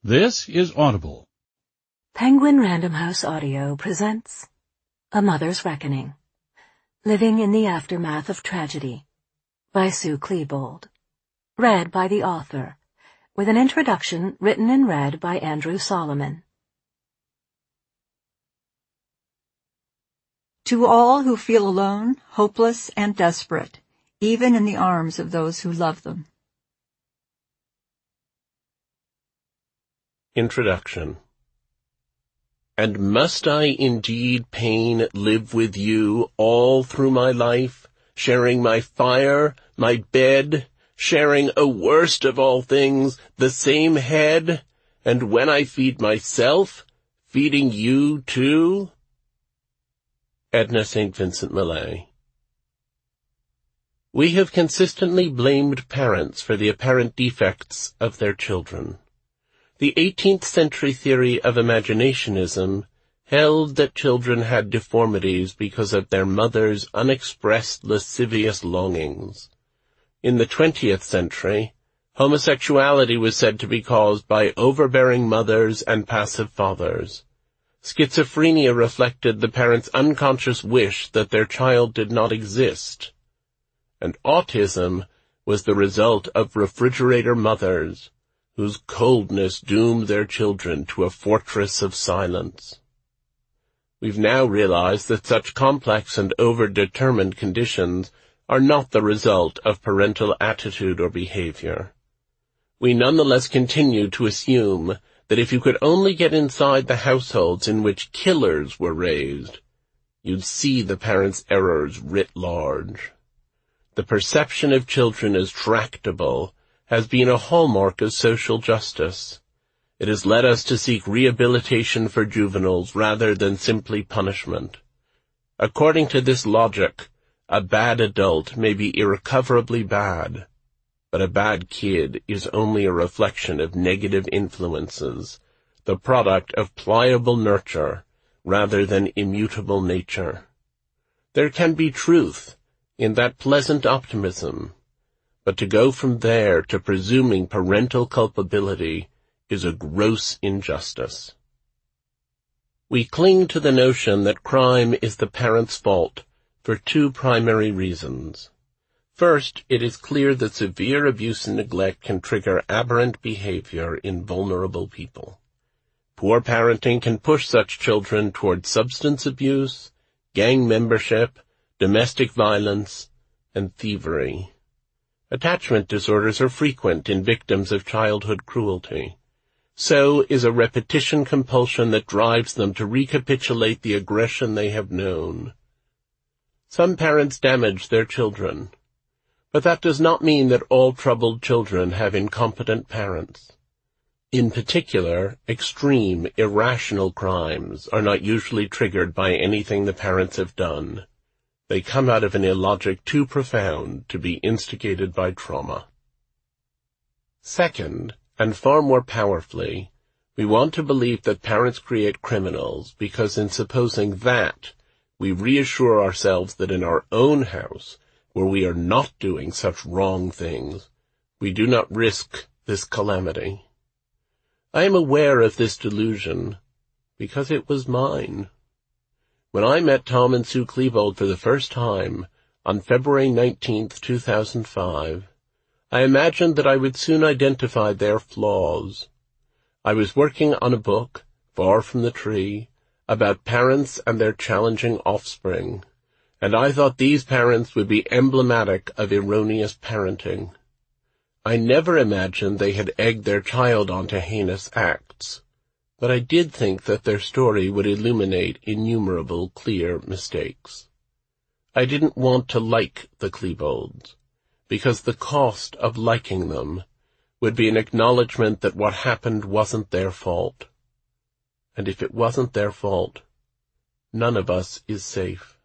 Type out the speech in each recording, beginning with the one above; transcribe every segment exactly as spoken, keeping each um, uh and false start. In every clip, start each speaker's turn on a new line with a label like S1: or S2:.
S1: This is Audible.
S2: Penguin Random House Audio presents A Mother's Reckoning, Living in the Aftermath of Tragedy, by Sue Klebold. Read by the author, with an introduction written and read by Andrew Solomon.
S3: To all who feel alone, hopeless, and desperate, even in the arms of those who love them.
S4: Introduction. And must I indeed, pain, live with you all through my life, sharing my fire, my bed, sharing, O worst of all things, the same head, and when I feed myself, feeding you too? Edna Saint Vincent Millay. We have consistently blamed parents for the apparent defects of their children. The eighteenth century theory of imaginationism held that children had deformities because of their mother's unexpressed lascivious longings. In the twentieth century, homosexuality was said to be caused by overbearing mothers and passive fathers. Schizophrenia reflected the parents' unconscious wish that their child did not exist. And autism was the result of refrigerator mothers, whose coldness doomed their children to a fortress of silence. We've now realized that such complex and over-determined conditions are not the result of parental attitude or behavior. We nonetheless continue to assume that if you could only get inside the households in which killers were raised, you'd see the parents' errors writ large. The perception of children as tractable has been a hallmark of social justice. It has led us to seek rehabilitation for juveniles rather than simply punishment. According to this logic, a bad adult may be irrecoverably bad, but a bad kid is only a reflection of negative influences, the product of pliable nurture rather than immutable nature. There can be truth in that pleasant optimism, but to go from there to presuming parental culpability is a gross injustice. We cling to the notion that crime is the parent's fault for two primary reasons. First, it is clear that severe abuse and neglect can trigger aberrant behavior in vulnerable people. Poor parenting can push such children toward substance abuse, gang membership, domestic violence, and thievery. Attachment disorders are frequent in victims of childhood cruelty. So is a repetition compulsion that drives them to recapitulate the aggression they have known. Some parents damage their children, but that does not mean that all troubled children have incompetent parents. In particular, extreme, irrational crimes are not usually triggered by anything the parents have done. They come out of an illogic too profound to be instigated by trauma. Second, and far more powerfully, we want to believe that parents create criminals because in supposing that, we reassure ourselves that in our own house, where we are not doing such wrong things, we do not risk this calamity. I am aware of this delusion because it was mine. When I met Tom and Sue Klebold for the first time, on February nineteenth, two thousand five, I imagined that I would soon identify their flaws. I was working on a book, Far from the Tree, about parents and their challenging offspring, and I thought these parents would be emblematic of erroneous parenting. I never imagined they had egged their child onto heinous acts. But I did think that their story would illuminate innumerable clear mistakes. I didn't want to like the Klebolds, because the cost of liking them would be an acknowledgement that what happened wasn't their fault. And if it wasn't their fault, none of us is safe.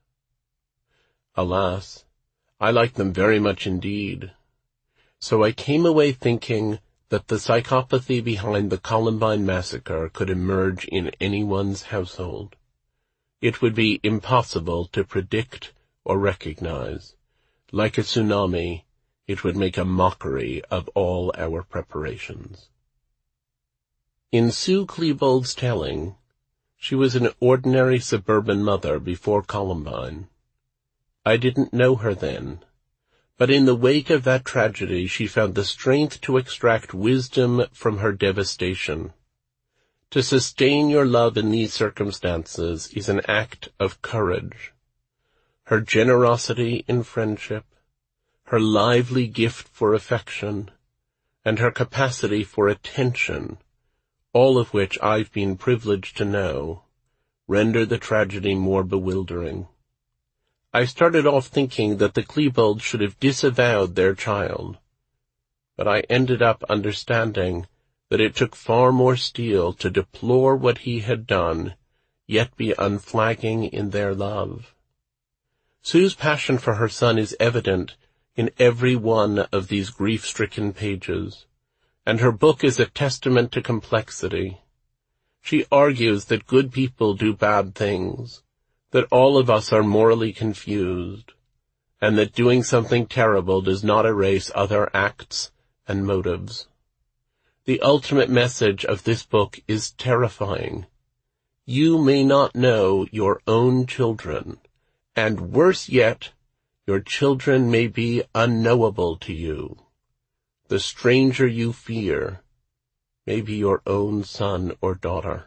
S4: Alas, I like them very much indeed. So I came away thinking that the psychopathy behind the Columbine massacre could emerge in anyone's household. It would be impossible to predict or recognize. Like a tsunami, it would make a mockery of all our preparations. In Sue Klebold's telling, she was an ordinary suburban mother before Columbine. I didn't know her then, but in the wake of that tragedy she found the strength to extract wisdom from her devastation. To sustain your love in these circumstances is an act of courage. Her generosity in friendship, her lively gift for affection, and her capacity for attention, all of which I've been privileged to know, render the tragedy more bewildering. I started off thinking that the Klebolds should have disavowed their child, but I ended up understanding that it took far more steel to deplore what he had done, yet be unflagging in their love. Sue's passion for her son is evident in every one of these grief-stricken pages, and her book is a testament to complexity. She argues that good people do bad things, that all of us are morally confused, and that doing something terrible does not erase other acts and motives. The ultimate message of this book is terrifying. You may not know your own children, and worse yet, your children may be unknowable to you. The stranger you fear may be your own son or daughter.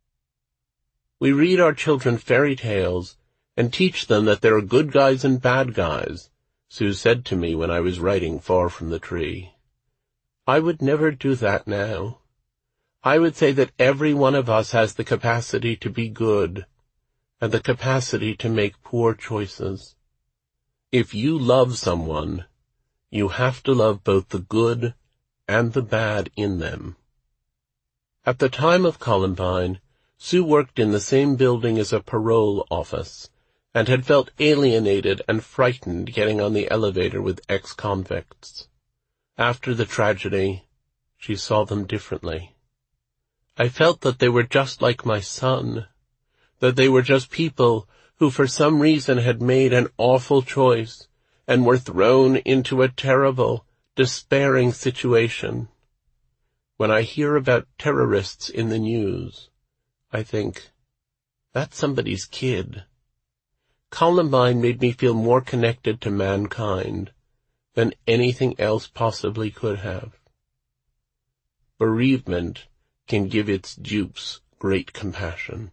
S4: We read our children fairy tales and teach them that there are good guys and bad guys, Sue said to me when I was writing Far from the Tree. I would never do that now. I would say that every one of us has the capacity to be good and the capacity to make poor choices. If you love someone, you have to love both the good and the bad in them. At the time of Columbine, Sue worked in the same building as a parole office and had felt alienated and frightened getting on the elevator with ex-convicts. After the tragedy, she saw them differently. I felt that they were just like my son, that they were just people who for some reason had made an awful choice and were thrown into a terrible, despairing situation. When I hear about terrorists in the news, I think, that's somebody's kid. Columbine made me feel more connected to mankind than anything else possibly could have. Bereavement can give its dupes great compassion.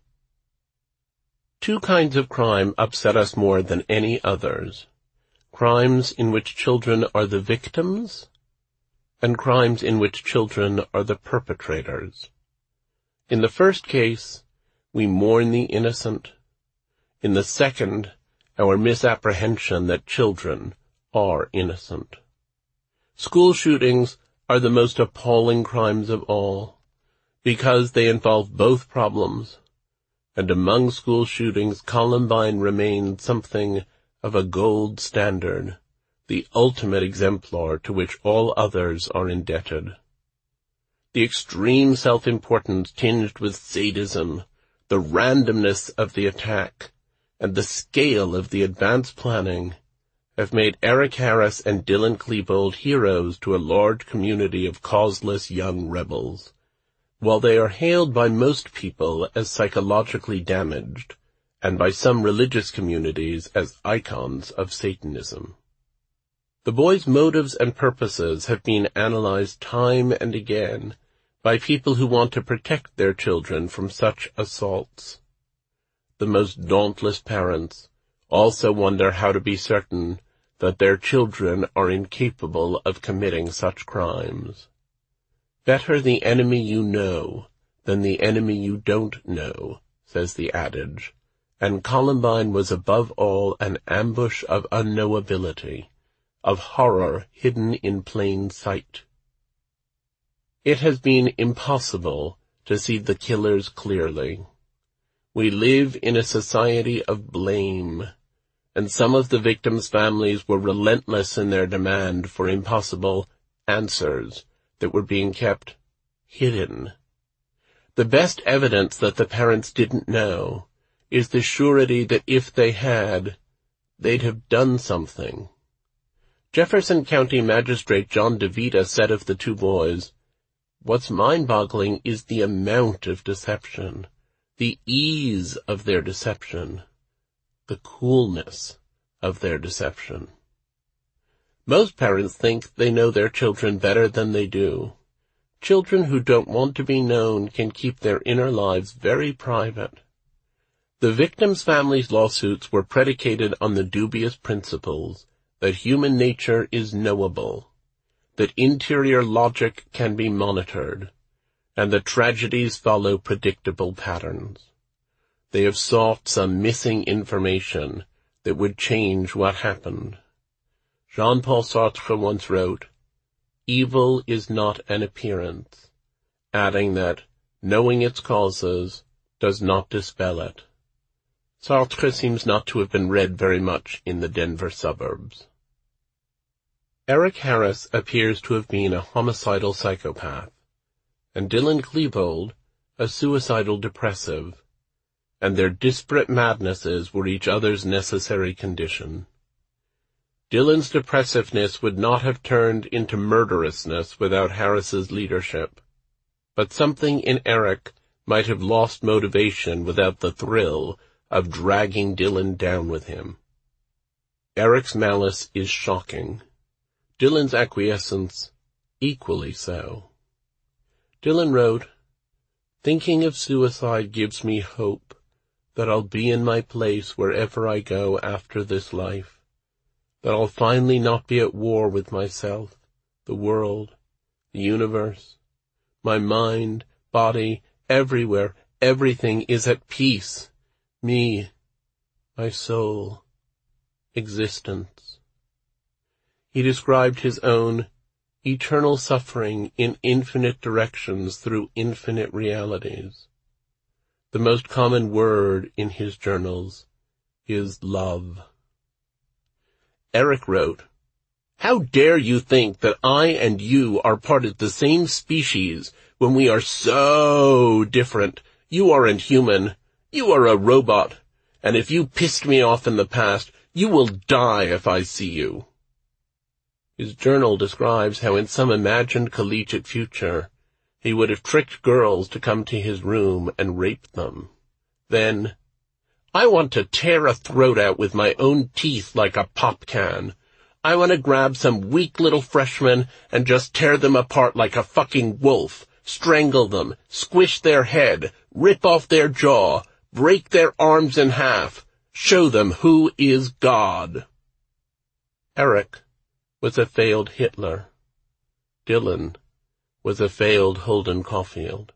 S4: Two kinds of crime upset us more than any others. Crimes in which children are the victims, and crimes in which children are the perpetrators. In the first case, we mourn the innocent. In the second, our misapprehension that children are innocent. School shootings are the most appalling crimes of all, because they involve both problems, and among school shootings, Columbine remained something of a gold standard, the ultimate exemplar to which all others are indebted. The extreme self-importance tinged with sadism, the randomness of the attack, and the scale of the advanced planning have made Eric Harris and Dylan Klebold heroes to a large community of causeless young rebels, while they are hailed by most people as psychologically damaged, and by some religious communities as icons of Satanism. The boys' motives and purposes have been analyzed time and again by people who want to protect their children from such assaults. The most dauntless parents also wonder how to be certain that their children are incapable of committing such crimes. Better the enemy you know than the enemy you don't know, says the adage, and Columbine was above all an ambush of unknowability, of horror hidden in plain sight. It has been impossible to see the killers clearly. We live in a society of blame, and some of the victims' families were relentless in their demand for impossible answers that were being kept hidden. The best evidence that the parents didn't know is the surety that if they had, they'd have done something. Jefferson County Magistrate John DeVita said of the two boys, What's mind-boggling is the amount of deception, the ease of their deception, the coolness of their deception. Most parents think they know their children better than they do. Children who don't want to be known can keep their inner lives very private. The victims' families' lawsuits were predicated on the dubious principles that human nature is knowable, that interior logic can be monitored, and that tragedies follow predictable patterns. They have sought some missing information that would change what happened. Jean-Paul Sartre once wrote, "Evil is not an appearance," adding that knowing its causes does not dispel it. Sartre seems not to have been read very much in the Denver suburbs. Eric Harris appears to have been a homicidal psychopath, and Dylan Klebold a suicidal depressive, and their disparate madnesses were each other's necessary condition. Dylan's depressiveness would not have turned into murderousness without Harris's leadership, but something in Eric might have lost motivation without the thrill of dragging Dylan down with him. Eric's malice is shocking. Dylan's acquiescence equally so. Dylan wrote, "Thinking of suicide gives me hope that I'll be in my place wherever I go after this life, that I'll finally not be at war with myself, the world, the universe. My mind, body, everywhere, everything is at peace. Me, my soul, existence." He described his own eternal suffering in infinite directions through infinite realities. The most common word in his journals is love. Eric wrote, "How dare you think that I and you are part of the same species when we are so different? You aren't human. You are a robot. And if you pissed me off in the past, you will die if I see you." His journal describes how in some imagined collegiate future, he would have tricked girls to come to his room and raped them. Then, "I want to tear a throat out with my own teeth like a pop can. I want to grab some weak little freshmen and just tear them apart like a fucking wolf, strangle them, squish their head, rip off their jaw, break their arms in half, show them who is God." Eric was a failed Hitler. Dylan was a failed Holden Caulfield.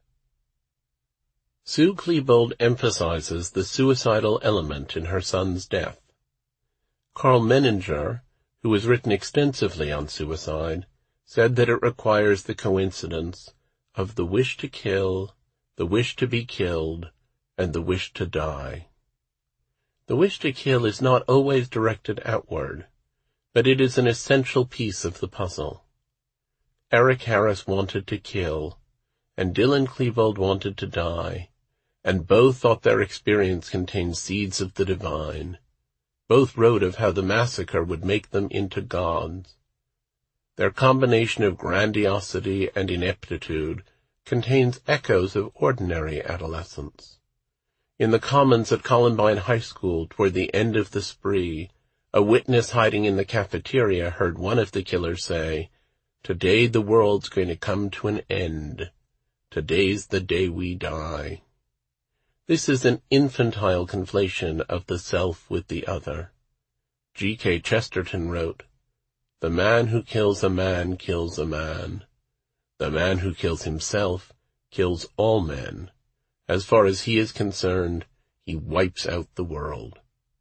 S4: Sue Klebold emphasizes the suicidal element in her son's death. Carl Menninger, who has written extensively on suicide, said that it requires the coincidence of the wish to kill, the wish to be killed, and the wish to die. The wish to kill is not always directed outward, but it is an essential piece of the puzzle. Eric Harris wanted to kill, and Dylan Klebold wanted to die, and both thought their experience contained seeds of the divine. Both wrote of how the massacre would make them into gods. Their combination of grandiosity and ineptitude contains echoes of ordinary adolescence. In the Commons at Columbine High School toward the end of the spree, a witness hiding in the cafeteria heard one of the killers say, "Today the world's going to come to an end. Today's the day we die." This is an infantile conflation of the self with the other. G K Chesterton wrote, "The man who kills a man kills a man. The man who kills himself kills all men. As far as he is concerned, he wipes out the world."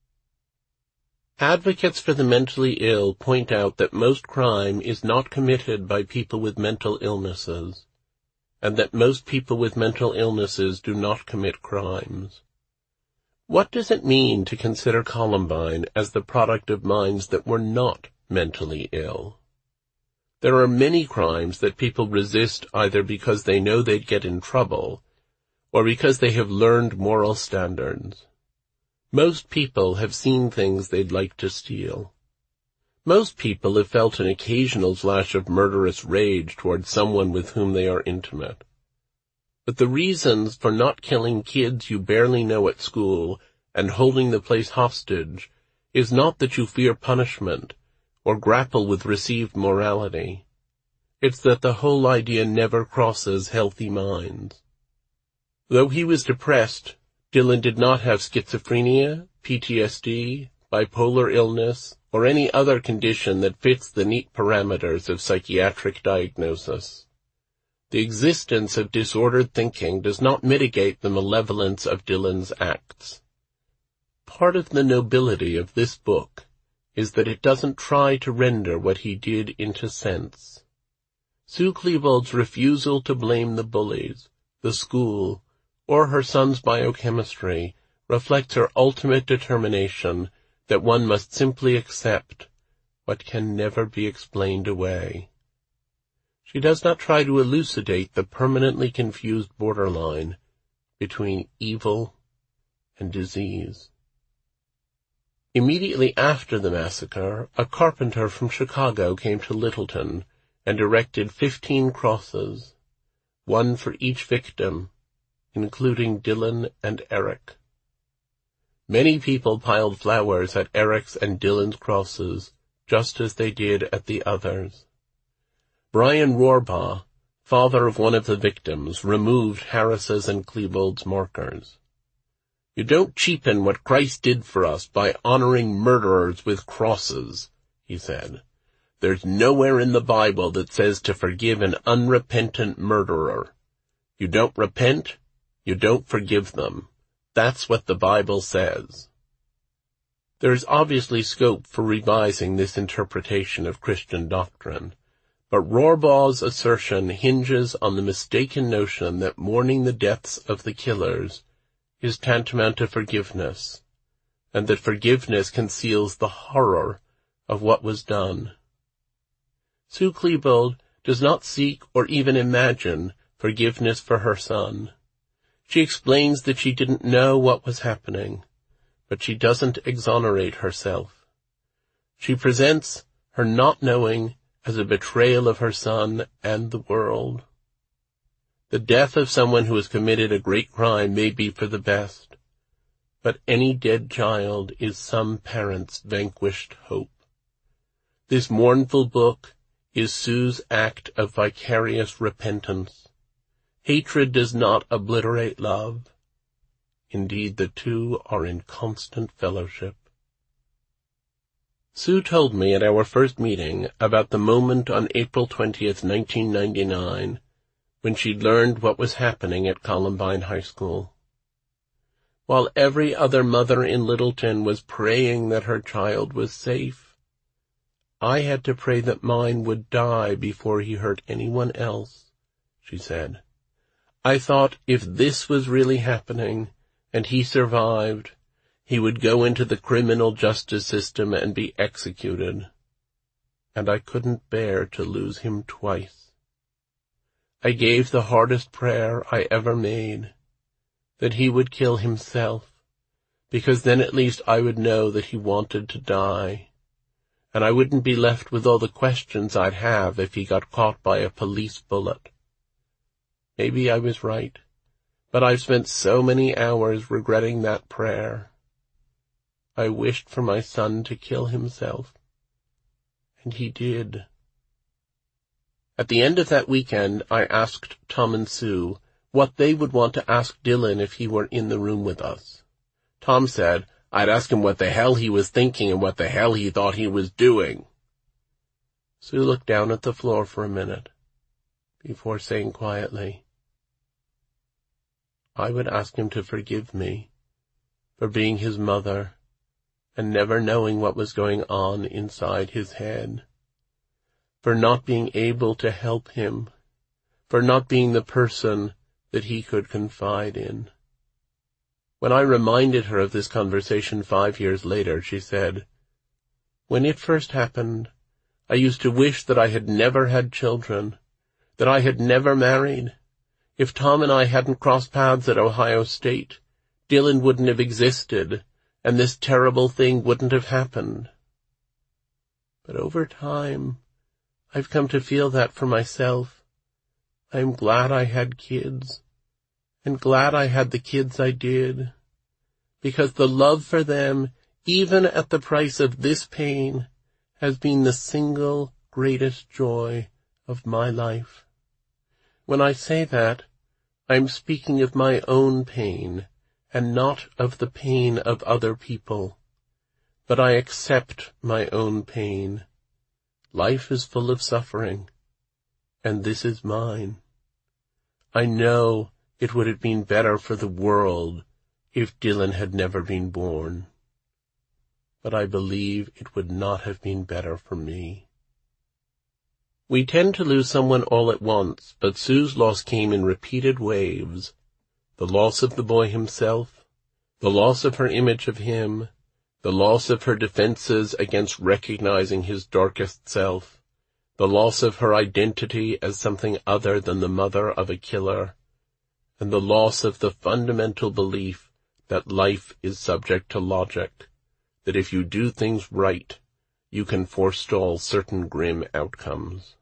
S4: Advocates for the mentally ill point out that most crime is not committed by people with mental illnesses, and that most people with mental illnesses do not commit crimes. What does it mean to consider Columbine as the product of minds that were not mentally ill? There are many crimes that people resist either because they know they'd get in trouble, or because they have learned moral standards. Most people have seen things they'd like to steal. Most people have felt an occasional flash of murderous rage towards someone with whom they are intimate. But the reasons for not killing kids you barely know at school and holding the place hostage is not that you fear punishment or grapple with received morality. It's that the whole idea never crosses healthy minds. Though he was depressed, Dylan did not have schizophrenia, P T S D, bipolar illness, or any other condition that fits the neat parameters of psychiatric diagnosis. The existence of disordered thinking does not mitigate the malevolence of Dylan's acts. Part of the nobility of this book is that it doesn't try to render what he did into sense. Sue Klebold's refusal to blame the bullies, the school, or her son's biochemistry reflects her ultimate determination that one must simply accept what can never be explained away. She does not try to elucidate the permanently confused borderline between evil and disease. Immediately after the massacre, a carpenter from Chicago came to Littleton and erected fifteen crosses, one for each victim, including Dylan and Eric. Many people piled flowers at Eric's and Dylan's crosses, just as they did at the others. Brian Rohrbaugh, father of one of the victims, removed Harris's and Klebold's markers. "You don't cheapen what Christ did for us by honoring murderers with crosses," he said. "There's nowhere in the Bible that says to forgive an unrepentant murderer. You don't repent, you don't forgive them. That's what the Bible says." There is obviously scope for revising this interpretation of Christian doctrine, but Rohrbaugh's assertion hinges on the mistaken notion that mourning the deaths of the killers is tantamount to forgiveness, and that forgiveness conceals the horror of what was done. Sue Klebold does not seek or even imagine forgiveness for her son. She explains that she didn't know what was happening, but she doesn't exonerate herself. She presents her not knowing as a betrayal of her son and the world. The death of someone who has committed a great crime may be for the best, but any dead child is some parent's vanquished hope. This mournful book is Sue's act of vicarious repentance. Hatred does not obliterate love. Indeed, the two are in constant fellowship. Sue told me at our first meeting about the moment on April twentieth, nineteen ninety-nine, when she learned what was happening at Columbine High School. While every other mother in Littleton was praying that her child was safe, I had to pray that mine would die before he hurt anyone else, she said. I thought if this was really happening, and he survived, he would go into the criminal justice system and be executed. And I couldn't bear to lose him twice. I gave the hardest prayer I ever made, that he would kill himself, because then at least I would know that he wanted to die, and I wouldn't be left with all the questions I'd have if he got caught by a police bullet. Maybe I was right, but I've spent so many hours regretting that prayer. I wished for my son to kill himself, and he did. At the end of that weekend, I asked Tom and Sue what they would want to ask Dylan if he were in the room with us. Tom said, "I'd ask him what the hell he was thinking and what the hell he thought he was doing." Sue looked down at the floor for a minute, before saying quietly, "I would ask him to forgive me for being his mother and never knowing what was going on inside his head, for not being able to help him, for not being the person that he could confide in." When I reminded her of this conversation five years later, she said, "When it first happened, I used to wish that I had never had children, that I had never married. If Tom and I hadn't crossed paths at Ohio State, Dylan wouldn't have existed, and this terrible thing wouldn't have happened." But over time, I've come to feel that for myself. I'm glad I had kids, and glad I had the kids I did, because the love for them, even at the price of this pain, has been the single greatest joy of my life. When I say that, I'm speaking of my own pain, and not of the pain of other people. But I accept my own pain. Life is full of suffering, and this is mine. I know it would have been better for the world if Dylan had never been born. But I believe it would not have been better for me. We tend to lose someone all at once, but Sue's loss came in repeated waves. The loss of the boy himself, the loss of her image of him, the loss of her defenses against recognizing his darkest self, the loss of her identity as something other than the mother of a killer, and the loss of the fundamental belief that life is subject to logic, that if you do things right, you can forestall certain grim outcomes.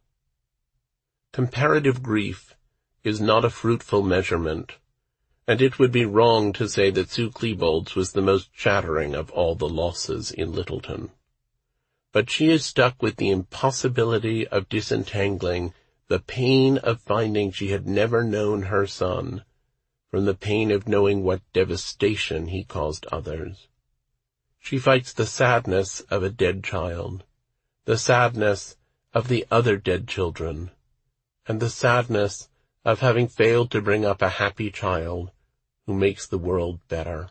S4: Comparative grief is not a fruitful measurement, and it would be wrong to say that Sue Klebold's was the most shattering of all the losses in Littleton. But she is stuck with the impossibility of disentangling the pain of finding she had never known her son from the pain of knowing what devastation he caused others. She fights the sadness of a dead child, the sadness of the other dead children, and the sadness of having failed to bring up a happy child who makes the world better.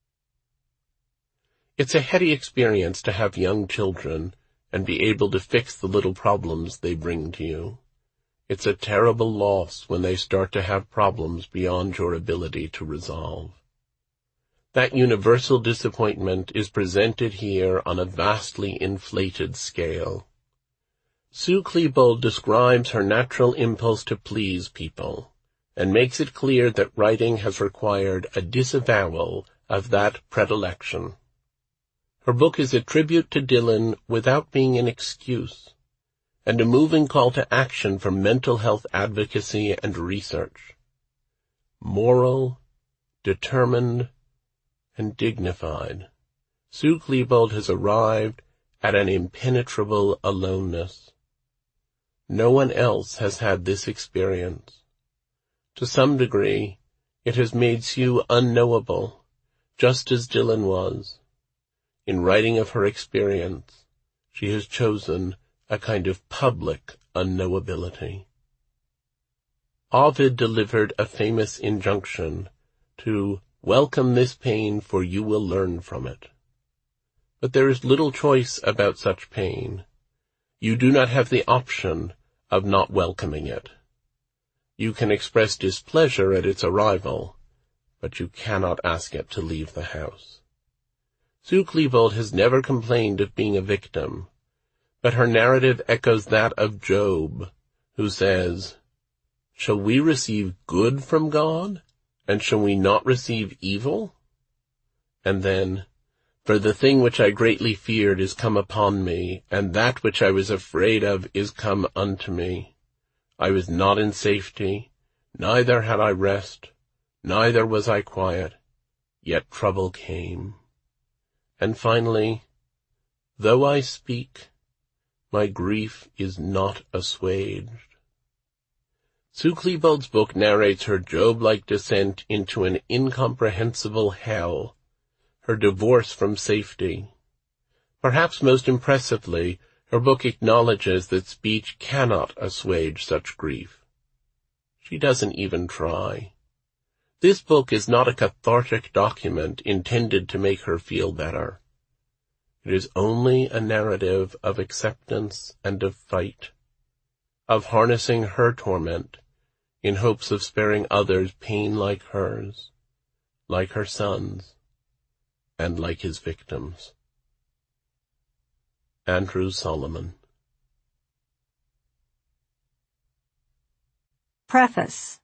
S4: It's a heady experience to have young children and be able to fix the little problems they bring to you. It's a terrible loss when they start to have problems beyond your ability to resolve. That universal disappointment is presented here on a vastly inflated scale. Sue Klebold describes her natural impulse to please people, and makes it clear that writing has required a disavowal of that predilection. Her book is a tribute to Dylan without being an excuse, and a moving call to action for mental health advocacy and research. Moral, determined, and dignified, Sue Klebold has arrived at an impenetrable aloneness. No one else has had this experience. To some degree, it has made Sue unknowable, just as Dylan was. In writing of her experience, she has chosen a kind of public unknowability. Ovid delivered a famous injunction to welcome this pain, for you will learn from it. But there is little choice about such pain. You do not have the option of not welcoming it. You can express displeasure at its arrival, but you cannot ask it to leave the house. Sue Klebold has never complained of being a victim, but her narrative echoes that of Job, who says, "Shall we receive good from God, and shall we not receive evil?" And then, "For the thing which I greatly feared is come upon me, and that which I was afraid of is come unto me. I was not in safety, neither had I rest, neither was I quiet, yet trouble came." And finally, "Though I speak, my grief is not assuaged." Sue Klebold's book narrates her Job-like descent into an incomprehensible hell, her divorce from safety. Perhaps most impressively, her book acknowledges that speech cannot assuage such grief. She doesn't even try. This book is not a cathartic document intended to make her feel better. It is only a narrative of acceptance and of fight, of harnessing her torment in hopes of sparing others pain like hers, like her son's, and like his victims. Andrew Solomon.
S3: Preface.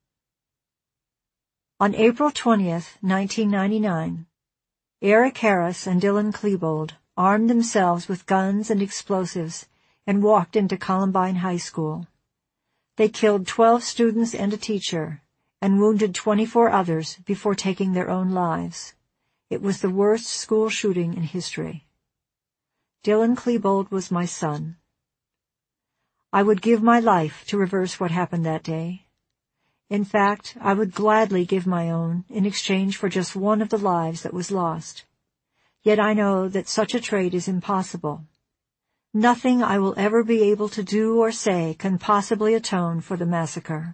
S3: On April twentieth, nineteen ninety-nine, Eric Harris and Dylan Klebold armed themselves with guns and explosives and walked into Columbine High School. They killed twelve students and a teacher, and wounded twenty-four others before taking their own lives. It was the worst school shooting in history. Dylan Klebold was my son. I would give my life to reverse what happened that day. In fact, I would gladly give my own in exchange for just one of the lives that was lost. Yet I know that such a trade is impossible. Nothing I will ever be able to do or say can possibly atone for the massacre.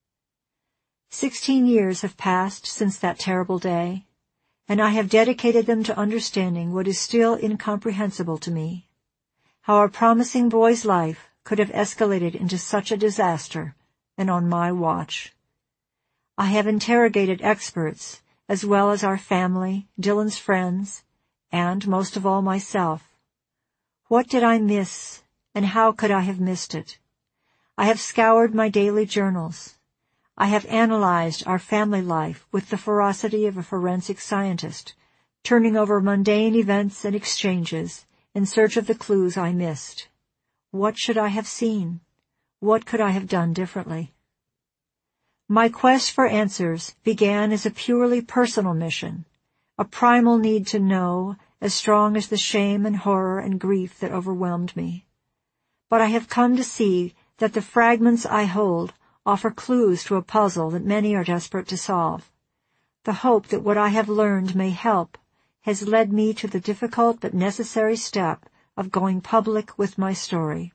S3: Sixteen years have passed since that terrible day, and I have dedicated them to understanding what is still incomprehensible to me, how a promising boy's life could have escalated into such a disaster, and on my watch. I have interrogated experts, as well as our family, Dylan's friends, and, most of all, myself. What did I miss, and how could I have missed it? I have scoured my daily journals. I have analyzed our family life with the ferocity of a forensic scientist, turning over mundane events and exchanges in search of the clues I missed. What should I have seen? What could I have done differently? My quest for answers began as a purely personal mission, a primal need to know, as strong as the shame and horror and grief that overwhelmed me. But I have come to see that the fragments I hold offer clues to a puzzle that many are desperate to solve. The hope that what I have learned may help has led me to the difficult but necessary step of going public with my story.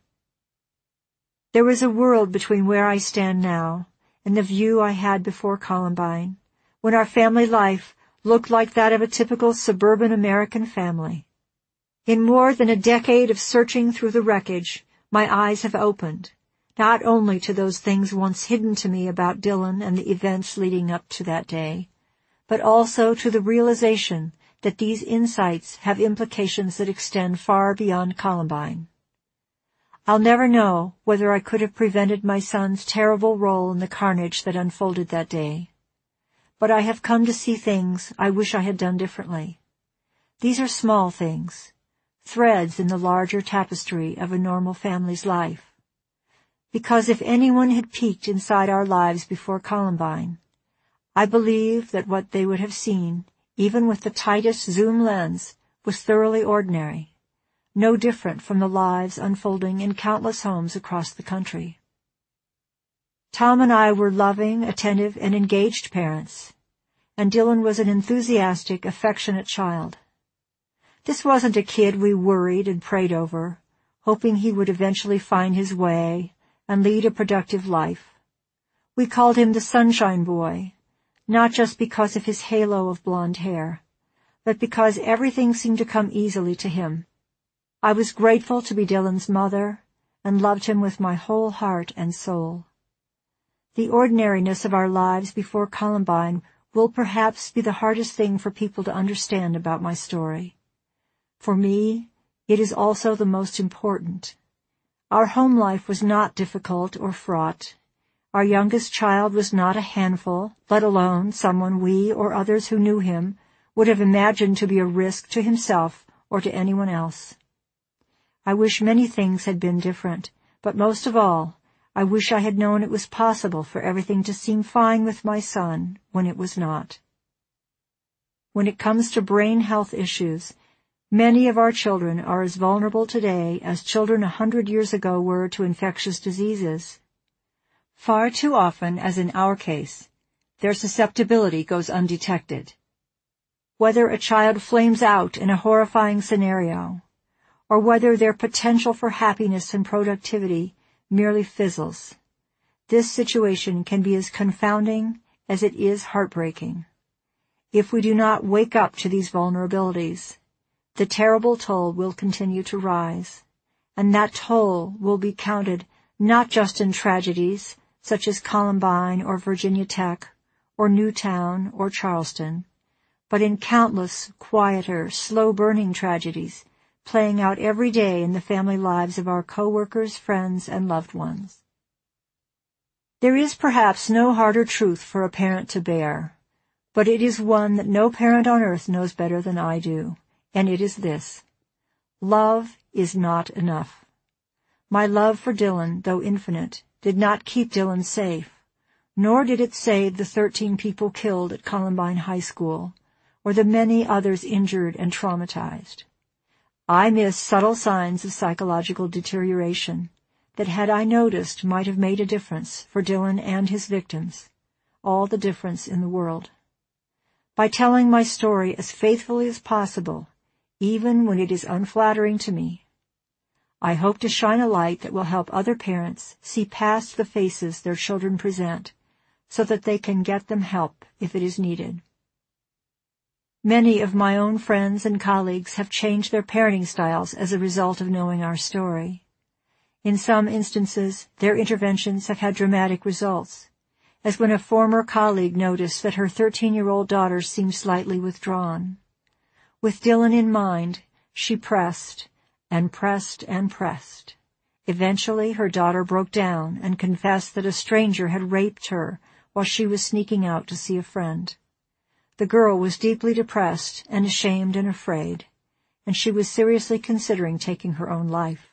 S3: There is a world between where I stand now and the view I had before Columbine, when our family life looked like that of a typical suburban American family. In more than a decade of searching through the wreckage, my eyes have opened, not only to those things once hidden to me about Dylan and the events leading up to that day, but also to the realization that these insights have implications that extend far beyond Columbine. I'll never know whether I could have prevented my son's terrible role in the carnage that unfolded that day. But I have come to see things I wish I had done differently. These are small things, threads in the larger tapestry of a normal family's life. Because if anyone had peeked inside our lives before Columbine, I believe that what they would have seen, even with the tightest zoom lens, was thoroughly ordinary, no different from the lives unfolding in countless homes across the country. Tom and I were loving, attentive, and engaged parents, and Dylan was an enthusiastic, affectionate child. This wasn't a kid we worried and prayed over, hoping he would eventually find his way and lead a productive life. We called him the Sunshine Boy, not just because of his halo of blonde hair, but because everything seemed to come easily to him. I was grateful to be Dylan's mother and loved him with my whole heart and soul. The ordinariness of our lives before Columbine will perhaps be the hardest thing for people to understand about my story. For me, it is also the most important. Our home life was not difficult or fraught. Our youngest child was not a handful, let alone someone we or others who knew him would have imagined to be a risk to himself or to anyone else. I wish many things had been different, but most of all, I wish I had known it was possible for everything to seem fine with my son when it was not. When it comes to brain health issues, many of our children are as vulnerable today as children a hundred years ago were to infectious diseases. Far too often, as in our case, their susceptibility goes undetected. Whether a child flames out in a horrifying scenario, or whether their potential for happiness and productivity merely fizzles, this situation can be as confounding as it is heartbreaking. If we do not wake up to these vulnerabilities, the terrible toll will continue to rise, and that toll will be counted not just in tragedies such as Columbine or Virginia Tech or Newtown or Charleston, but in countless quieter, slow-burning tragedies playing out every day in the family lives of our co-workers, friends, and loved ones. There is perhaps no harder truth for a parent to bear, but it is one that no parent on earth knows better than I do, and it is this: love is not enough. My love for Dylan, though infinite, did not keep Dylan safe, nor did it save the thirteen people killed at Columbine High School, or the many others injured and traumatized. I missed subtle signs of psychological deterioration that, had I noticed, might have made a difference for Dylan and his victims, all the difference in the world. By telling my story as faithfully as possible, even when it is unflattering to me, I hope to shine a light that will help other parents see past the faces their children present, so that they can get them help if it is needed. Many of my own friends and colleagues have changed their parenting styles as a result of knowing our story. In some instances, their interventions have had dramatic results, as when a former colleague noticed that her thirteen-year-old daughter seemed slightly withdrawn. With Dylan in mind, she pressed and pressed and pressed. Eventually, her daughter broke down and confessed that a stranger had raped her while she was sneaking out to see a friend. The girl was deeply depressed and ashamed and afraid, and she was seriously considering taking her own life.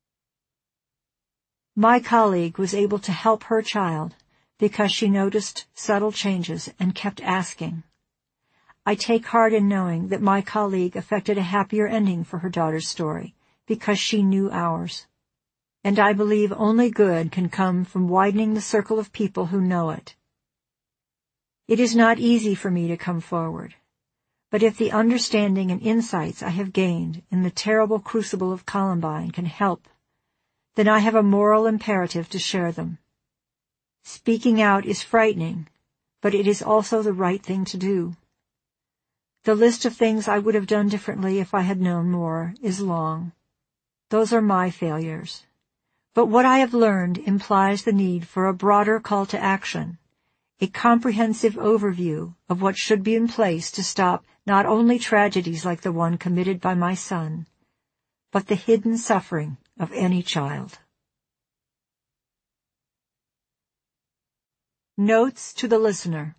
S3: My colleague was able to help her child because she noticed subtle changes and kept asking. I take heart in knowing that my colleague affected a happier ending for her daughter's story because she knew ours. And I believe only good can come from widening the circle of people who know it. It is not easy for me to come forward, but if the understanding and insights I have gained in the terrible crucible of Columbine can help, then I have a moral imperative to share them. Speaking out is frightening, but it is also the right thing to do. The list of things I would have done differently if I had known more is long. Those are my failures. But what I have learned implies the need for a broader call to action, a comprehensive overview of what should be in place to stop not only tragedies like the one committed by my son, but the hidden suffering of any child. Notes to the listener.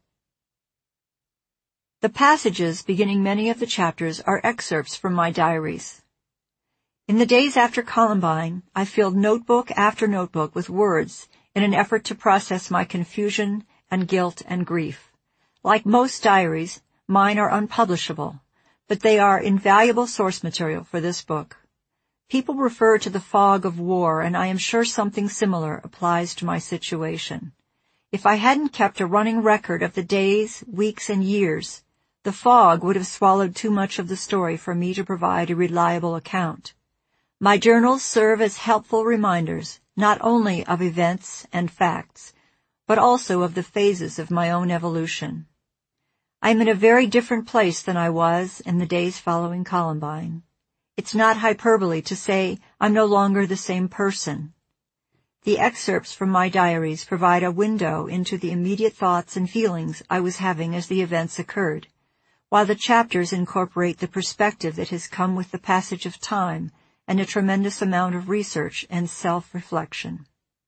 S3: The passages beginning many of the chapters are excerpts from my diaries. In the days after Columbine, I filled notebook after notebook with words in an effort to process my confusion and guilt and grief. Like most diaries, mine are unpublishable, but they are invaluable source material for this book. People refer to the fog of war, and I am sure something similar applies to my situation. If I hadn't kept a running record of the days, weeks, and years, the fog would have swallowed too much of the story for me to provide a reliable account. My journals serve as helpful reminders, not only of events and facts, but also of the phases of my own evolution. I am in a very different place than I was in the days following Columbine. It's not hyperbole to say I'm no longer the same person. The excerpts from my diaries provide a window into the immediate thoughts and feelings I was having as the events occurred, while the chapters incorporate the perspective that has come with the passage of time and a tremendous amount of research and self-reflection.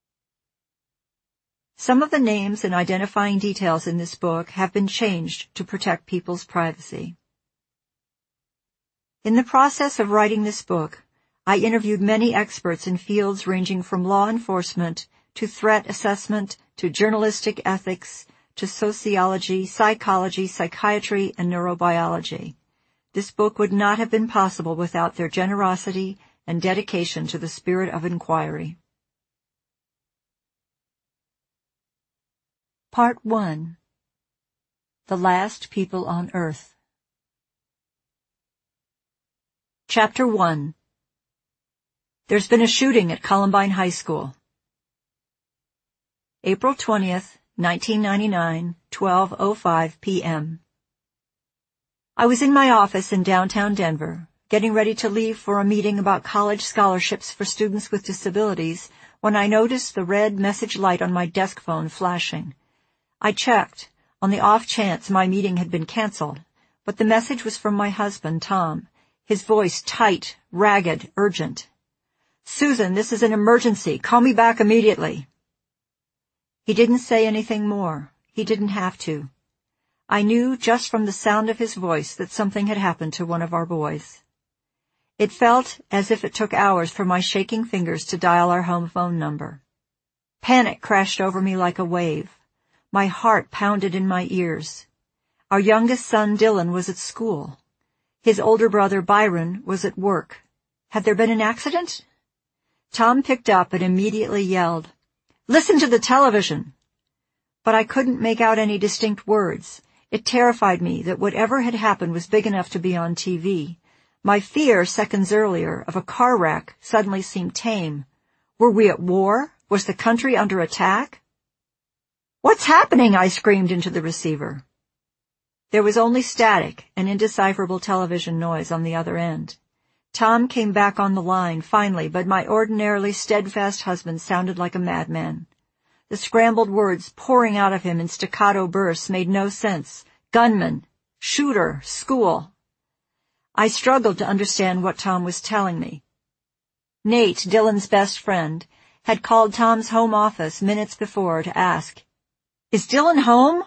S3: Some of the names and identifying details in this book have been changed to protect people's privacy. In the process of writing this book, I interviewed many experts in fields ranging from law enforcement to threat assessment to journalistic ethics to sociology, psychology, psychiatry, and neurobiology. This book would not have been possible without their generosity and dedication to the spirit of inquiry. Part one. The Last People on Earth. Chapter one. There's been a shooting at Columbine High School. April twentieth, nineteen ninety-nine, twelve oh five p.m. I was in my office in downtown Denver, getting ready to leave for a meeting about college scholarships for students with disabilities, when I noticed the red message light on my desk phone flashing. I checked, on the off chance my meeting had been canceled, but the message was from my husband, Tom, his voice tight, ragged, urgent. "Susan, this is an emergency. Call me back immediately." He didn't say anything more. He didn't have to. I knew just from the sound of his voice that something had happened to one of our boys. It felt as if it took hours for my shaking fingers to dial our home phone number. Panic crashed over me like a wave. My heart pounded in my ears. Our youngest son, Dylan, was at school. His older brother, Byron, was at work. Had there been an accident? Tom picked up and immediately yelled, "Listen to the television!" But I couldn't make out any distinct words. It terrified me that whatever had happened was big enough to be on T V. My fear, seconds earlier, of a car wreck suddenly seemed tame. Were we at war? Was the country under attack? "What's happening?" I screamed into the receiver. There was only static and indecipherable television noise on the other end. Tom came back on the line, finally, but my ordinarily steadfast husband sounded like a madman. The scrambled words pouring out of him in staccato bursts made no sense. Gunman, shooter, school. I struggled to understand what Tom was telling me. Nate, Dylan's best friend, had called Tom's home office minutes before to ask, "Is Dylan home?"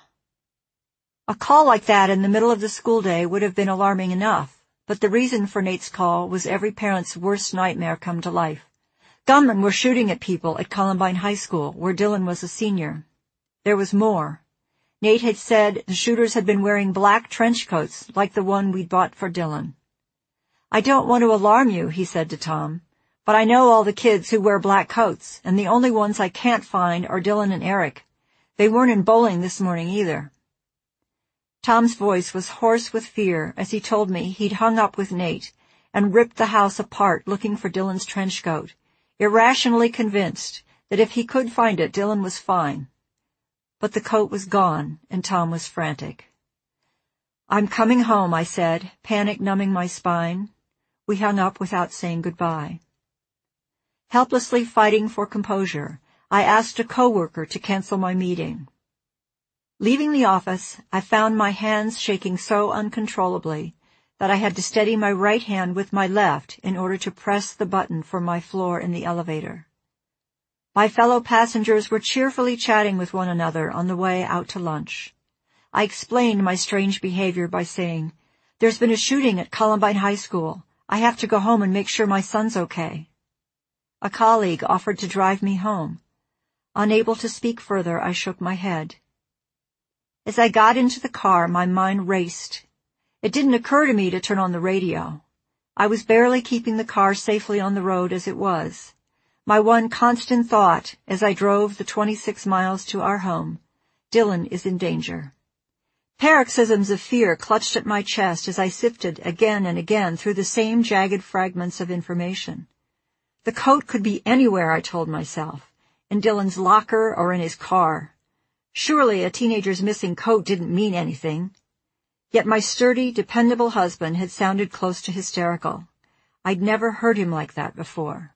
S3: A call like that in the middle of the school day would have been alarming enough, but the reason for Nate's call was every parent's worst nightmare come to life. Gunmen were shooting at people at Columbine High School, where Dylan was a senior. There was more. Nate had said the shooters had been wearing black trench coats like the one we'd bought for Dylan. "I don't want to alarm you," he said to Tom, "but I know all the kids who wear black coats, and the only ones I can't find are Dylan and Eric. They weren't in bowling this morning either." Tom's voice was hoarse with fear as he told me he'd hung up with Nate and ripped the house apart looking for Dylan's trench coat, irrationally convinced that if he could find it, Dylan was fine. But the coat was gone, and Tom was frantic. "I'm coming home," I said, panic numbing my spine. We hung up without saying goodbye. Helplessly fighting for composure, I asked a coworker to cancel my meeting. Leaving the office, I found my hands shaking so uncontrollably that I had to steady my right hand with my left in order to press the button for my floor in the elevator. My fellow passengers were cheerfully chatting with one another on the way out to lunch. I explained my strange behavior by saying, "There's been a shooting at Columbine High School. I have to go home and make sure my son's okay." A colleague offered to drive me home. Unable to speak further, I shook my head. As I got into the car, my mind raced. It didn't occur to me to turn on the radio. I was barely keeping the car safely on the road as it was. My one constant thought as I drove the twenty-six miles to our home, Dylan is in danger. Paroxysms of fear clutched at my chest as I sifted again and again through the same jagged fragments of information. The coat could be anywhere, I told myself, in Dylan's locker or in his car. Surely a teenager's missing coat didn't mean anything. Yet my sturdy, dependable husband had sounded close to hysterical. I'd never heard him like that before.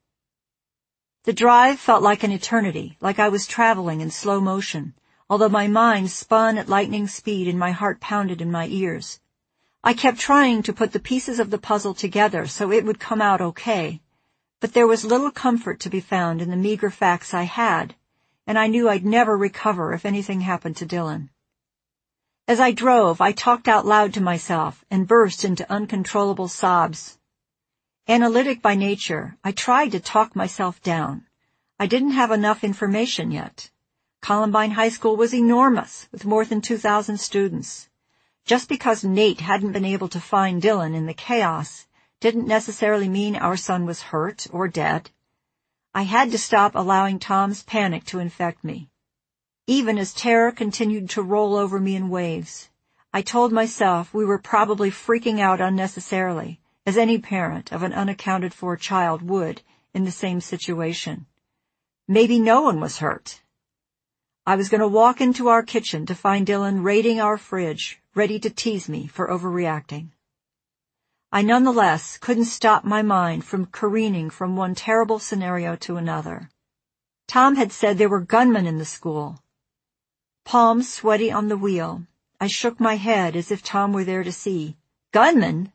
S3: The drive felt like an eternity, like I was traveling in slow motion, although my mind spun at lightning speed and my heart pounded in my ears. I kept trying to put the pieces of the puzzle together so it would come out okay, but there was little comfort to be found in the meager facts I had, and I knew I'd never recover if anything happened to Dylan. As I drove, I talked out loud to myself and burst into uncontrollable sobs. Analytic by nature, I tried to talk myself down. I didn't have enough information yet. Columbine High School was enormous, with more than two thousand students. Just because Nate hadn't been able to find Dylan in the chaos didn't necessarily mean our son was hurt or dead. I had to stop allowing Tom's panic to infect me. Even as terror continued to roll over me in waves, I told myself we were probably freaking out unnecessarily, as any parent of an unaccounted-for child would in the same situation. Maybe no one was hurt. I was going to walk into our kitchen to find Dylan raiding our fridge, ready to tease me for overreacting. I nonetheless couldn't stop my mind from careening from one terrible scenario to another. Tom had said there were gunmen in the school. Palms sweaty on the wheel, I shook my head as if Tom were there to see. Gunmen?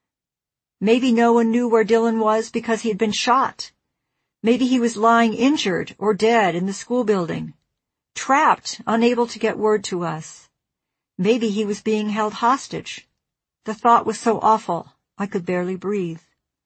S3: Maybe no one knew where Dylan was because he had been shot. Maybe he was lying injured or dead in the school building, trapped, unable to get word to us. Maybe he was being held hostage. The thought was so awful, I could barely breathe.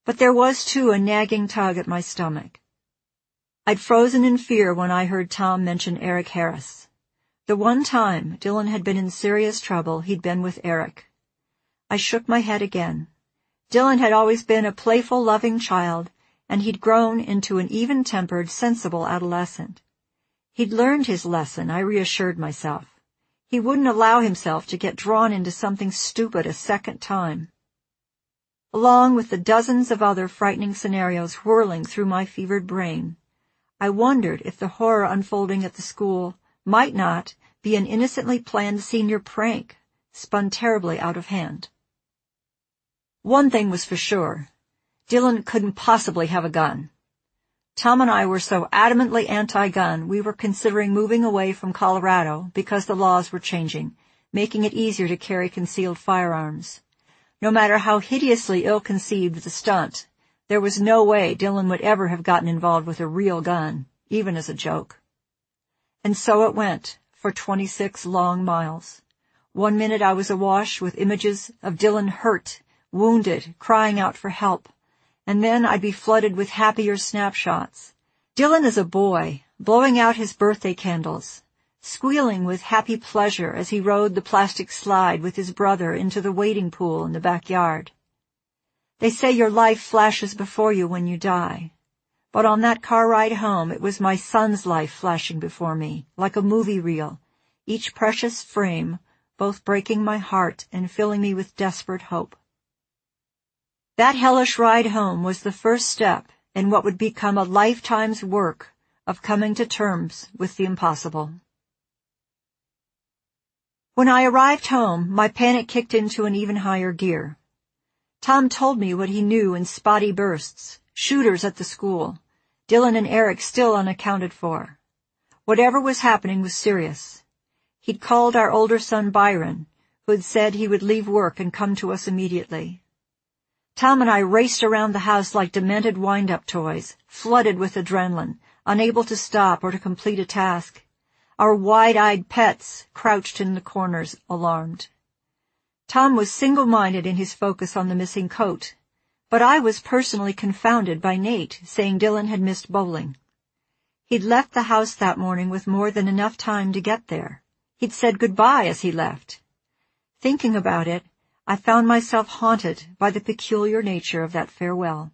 S3: But there was, too, a nagging tug at my stomach. I'd frozen in fear when I heard Tom mention Eric Harris. The one time Dylan had been in serious trouble, he'd been with Eric. I shook my head again. Dylan had always been a playful, loving child, and he'd grown into an even-tempered, sensible adolescent. He'd learned his lesson, I reassured myself. He wouldn't allow himself to get drawn into something stupid a second time. Along with the dozens of other frightening scenarios whirling through my fevered brain, I wondered if the horror unfolding at the school might not be an innocently planned senior prank, spun terribly out of hand. One thing was for sure. Dylan couldn't possibly have a gun. Tom and I were so adamantly anti-gun, we were considering moving away from Colorado because the laws were changing, making it easier to carry concealed firearms. No matter how hideously ill-conceived the stunt, there was no way Dylan would ever have gotten involved with a real gun, even as a joke. And so it went, for twenty-six long miles. One minute I was awash with images of Dylan hurt, wounded, crying out for help. And then I'd be flooded with happier snapshots. Dylan as a boy, blowing out his birthday candles, squealing with happy pleasure as he rode the plastic slide with his brother into the wading pool in the backyard. They say your life flashes before you when you die. But on that car ride home, it was my son's life flashing before me, like a movie reel, each precious frame both breaking my heart and filling me with desperate hope. That hellish ride home was the first step in what would become a lifetime's work of coming to terms with the impossible. When I arrived home, my panic kicked into an even higher gear. Tom told me what he knew in spotty bursts, shooters at the school, Dylan and Eric still unaccounted for. Whatever was happening was serious. He'd called our older son Byron, who had said he would leave work and come to us immediately. Tom and I raced around the house like demented wind-up toys, flooded with adrenaline, unable to stop or to complete a task. Our wide-eyed pets crouched in the corners, alarmed. Tom was single-minded in his focus on the missing coat, but I was personally confounded by Nate saying Dylan had missed bowling. He'd left the house that morning with more than enough time to get there. He'd said goodbye as he left. Thinking about it, I found myself haunted by the peculiar nature of that farewell.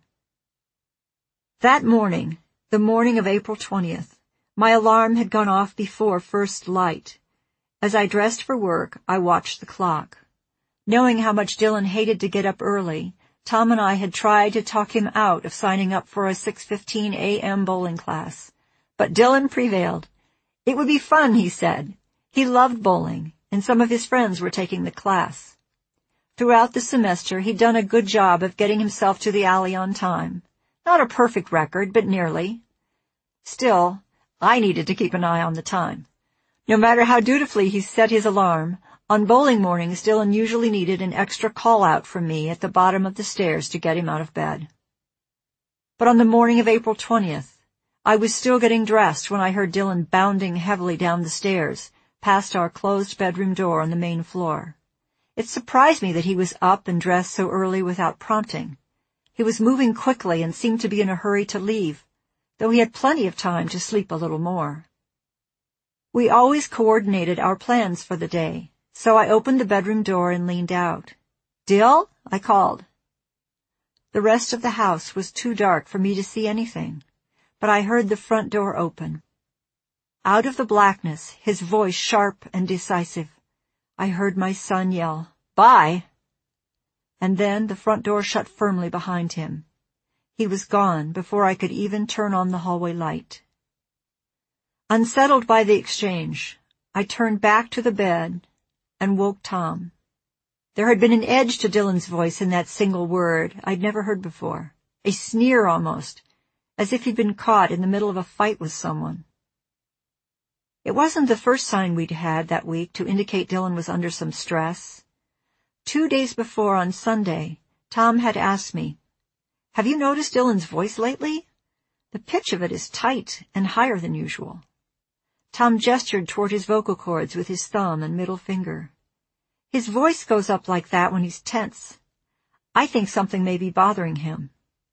S3: That morning, the morning of April twentieth, my alarm had gone off before first light. As I dressed for work, I watched the clock. Knowing how much Dylan hated to get up early, Tom and I had tried to talk him out of signing up for a six fifteen a.m. bowling class. But Dylan prevailed. It would be fun, he said. He loved bowling, and some of his friends were taking the class. Throughout the semester, he'd done a good job of getting himself to the alley on time. Not a perfect record, but nearly. Still, I needed to keep an eye on the time. No matter how dutifully he set his alarm, on bowling mornings Dylan usually needed an extra call-out from me at the bottom of the stairs to get him out of bed. But on the morning of April twentieth, I was still getting dressed when I heard Dylan bounding heavily down the stairs, past our closed bedroom door on the main floor. It surprised me that he was up and dressed so early without prompting. He was moving quickly and seemed to be in a hurry to leave, though he had plenty of time to sleep a little more. We always coordinated our plans for the day, so I opened the bedroom door and leaned out. "Dill?" I called. The rest of the house was too dark for me to see anything, but I heard the front door open. Out of the blackness, his voice sharp and decisive, I heard my son yell, "Bye!" And then the front door shut firmly behind him. He was gone before I could even turn on the hallway light. Unsettled by the exchange, I turned back to the bed and woke Tom. There had been an edge to Dylan's voice in that single word I'd never heard before, a sneer almost, as if he'd been caught in the middle of a fight with someone. It wasn't the first sign we'd had that week to indicate Dylan was under some stress. Two days before, on Sunday, Tom had asked me, "Have you noticed Dylan's voice lately? The pitch of it is tight and higher than usual." Tom gestured toward his vocal cords with his thumb and middle finger. "His voice goes up like that when he's tense. I think something may be bothering him."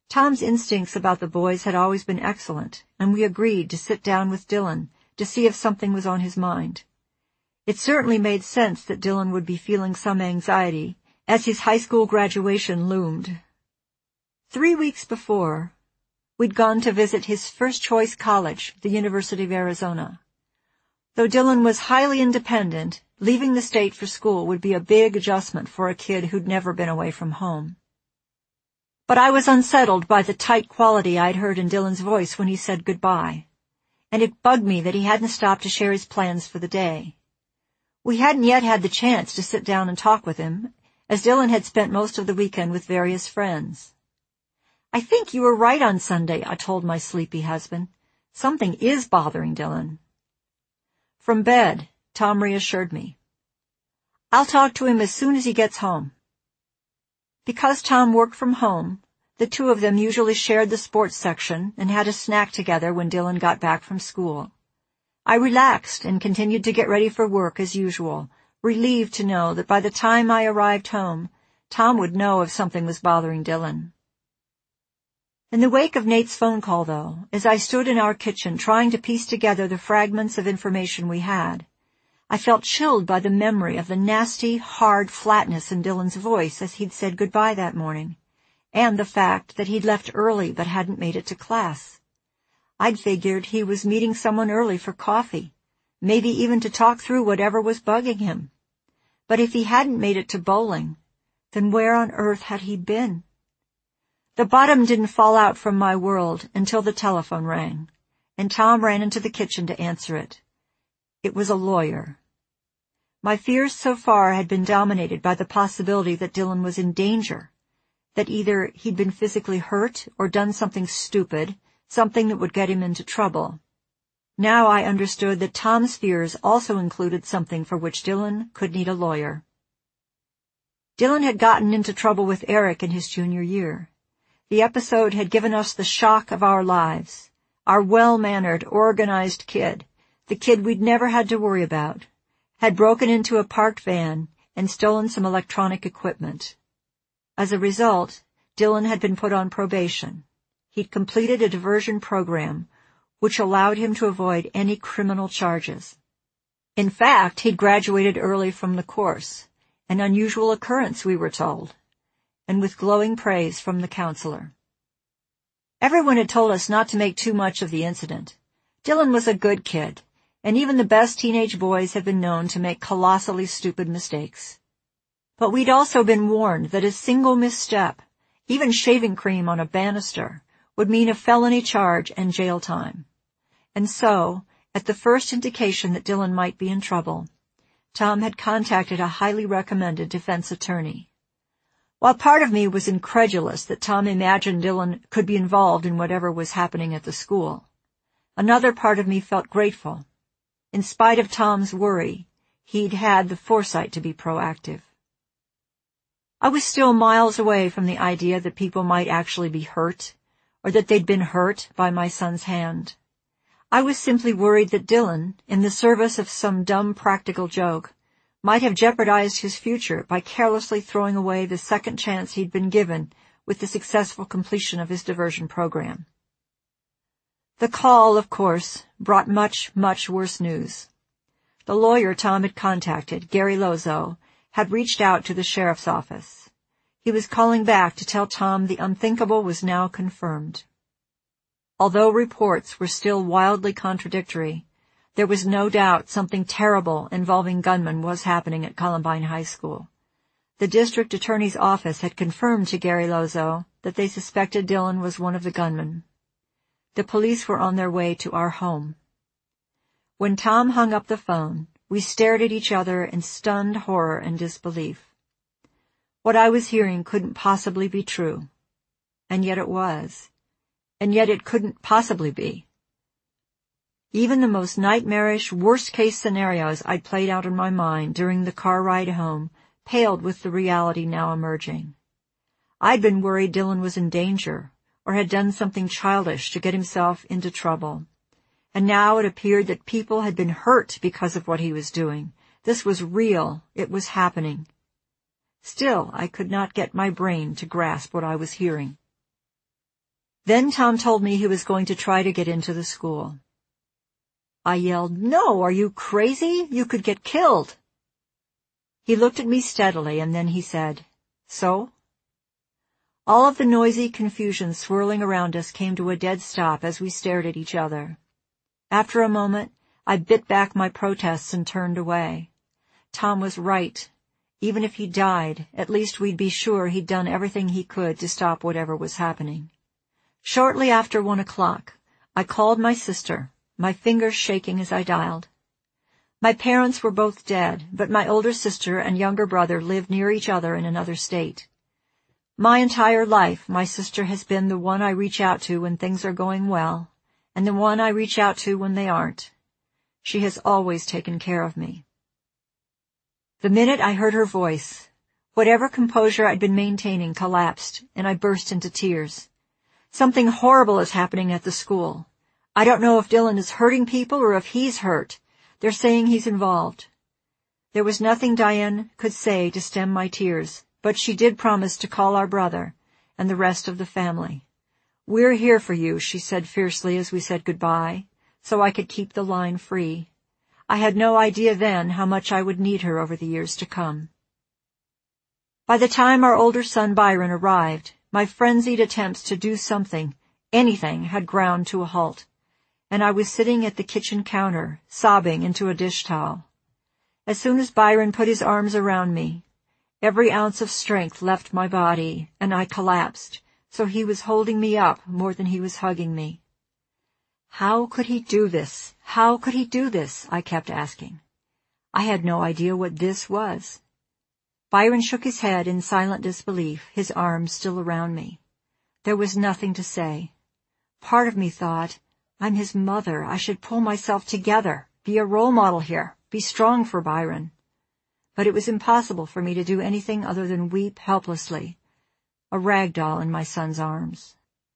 S3: Tom's instincts about the boys had always been excellent, and we agreed to sit down with Dylan to see if something was on his mind. It certainly made sense that Dylan would be feeling some anxiety as his high school graduation loomed. Three weeks before, we'd gone to visit his first-choice college, the University of Arizona. Though Dylan was highly independent, leaving the state for school would be a big adjustment for a kid who'd never been away from home. But I was unsettled by the tight quality I'd heard in Dylan's voice when he said goodbye, and it bugged me that he hadn't stopped to share his plans for the day. We hadn't yet had the chance to sit down and talk with him, as Dylan had spent most of the weekend with various friends. "I think you were right on Sunday," I told my sleepy husband. "Something is bothering Dylan." From bed, Tom reassured me. "I'll talk to him as soon as he gets home." Because Tom worked from home, the two of them usually shared the sports section and had a snack together when Dylan got back from school. I relaxed and continued to get ready for work as usual, relieved to know that by the time I arrived home, Tom would know if something was bothering Dylan. In the wake of Nate's phone call, though, as I stood in our kitchen trying to piece together the fragments of information we had, I felt chilled by the memory of the nasty, hard flatness in Dylan's voice as he'd said goodbye that morning, and the fact that he'd left early but hadn't made it to class. I'd figured he was meeting someone early for coffee, maybe even to talk through whatever was bugging him. But if he hadn't made it to bowling, then where on earth had he been? The bottom didn't fall out from my world until the telephone rang, and Tom ran into the kitchen to answer it. It was a lawyer. My fears so far had been dominated by the possibility that Dylan was in danger, that either he'd been physically hurt or done something stupid, something that would get him into trouble. Now I understood that Tom's fears also included something for which Dylan could need a lawyer. Dylan had gotten into trouble with Eric in his junior year. The episode had given us the shock of our lives. Our well-mannered, organized kid, the kid we'd never had to worry about, had broken into a parked van and stolen some electronic equipment. As a result, Dylan had been put on probation. He'd completed a diversion program, which allowed him to avoid any criminal charges. In fact, he'd graduated early from the course, an unusual occurrence, we were told, and with glowing praise from the counselor. Everyone had told us not to make too much of the incident. Dylan was a good kid, and even the best teenage boys have been known to make colossally stupid mistakes. But we'd also been warned that a single misstep, even shaving cream on a banister, would mean a felony charge and jail time. And so, at the first indication that Dylan might be in trouble, Tom had contacted a highly recommended defense attorney. While part of me was incredulous that Tom imagined Dylan could be involved in whatever was happening at the school, another part of me felt grateful. In spite of Tom's worry, he'd had the foresight to be proactive. I was still miles away from the idea that people might actually be hurt, or that they'd been hurt by my son's hand. I was simply worried that Dylan, in the service of some dumb practical joke, might have jeopardized his future by carelessly throwing away the second chance he'd been given with the successful completion of his diversion program. The call, of course, brought much, much worse news. The lawyer Tom had contacted, Gary Lozo, had reached out to the sheriff's office. He was calling back to tell Tom the unthinkable was now confirmed. Although reports were still wildly contradictory, there was no doubt something terrible involving gunmen was happening at Columbine High School. The district attorney's office had confirmed to Gary Lozo that they suspected Dylan was one of the gunmen. The police were on their way to our home. When Tom hung up the phone, we stared at each other in stunned horror and disbelief. What I was hearing couldn't possibly be true. And yet it was. And yet it couldn't possibly be. Even the most nightmarish, worst-case scenarios I'd played out in my mind during the car ride home paled with the reality now emerging. I'd been worried Dylan was in danger, or had done something childish to get himself into trouble. And now it appeared that people had been hurt because of what he was doing. This was real. It was happening. Still, I could not get my brain to grasp what I was hearing. Then Tom told me he was going to try to get into the school. I yelled, "No, are you crazy? You could get killed." He looked at me steadily, and then he said, "So?" All of the noisy confusion swirling around us came to a dead stop as we stared at each other. After a moment, I bit back my protests and turned away. Tom was right. Even if he died, at least we'd be sure he'd done everything he could to stop whatever was happening. Shortly after one o'clock, I called my sister, my fingers shaking as I dialed. My parents were both dead, but my older sister and younger brother lived near each other in another state. My entire life, my sister has been the one I reach out to when things are going well, and the one I reach out to when they aren't. She has always taken care of me. The minute I heard her voice, whatever composure I'd been maintaining collapsed, and I burst into tears. Something horrible is happening at the school. I don't know if Dylan is hurting people or if he's hurt. They're saying he's involved. There was nothing Diane could say to stem my tears, but she did promise to call our brother and the rest of the family. "We're here for you," she said fiercely as we said goodbye, so I could keep the line free. I had no idea then how much I would need her over the years to come. By the time our older son Byron arrived, my frenzied attempts to do something, anything, had ground to a halt, and I was sitting at the kitchen counter, sobbing into a dish towel. As soon as Byron put his arms around me, every ounce of strength left my body, and I collapsed, so he was holding me up more than he was hugging me. How could he do this? How could he do this? I kept asking. I had no idea what this was. Byron shook his head in silent disbelief, his arms still around me. There was nothing to say. Part of me thought, I'm his mother. I should pull myself together, be a role model here, be strong for Byron. But it was impossible for me to do anything other than weep helplessly, a rag doll in my son's arms.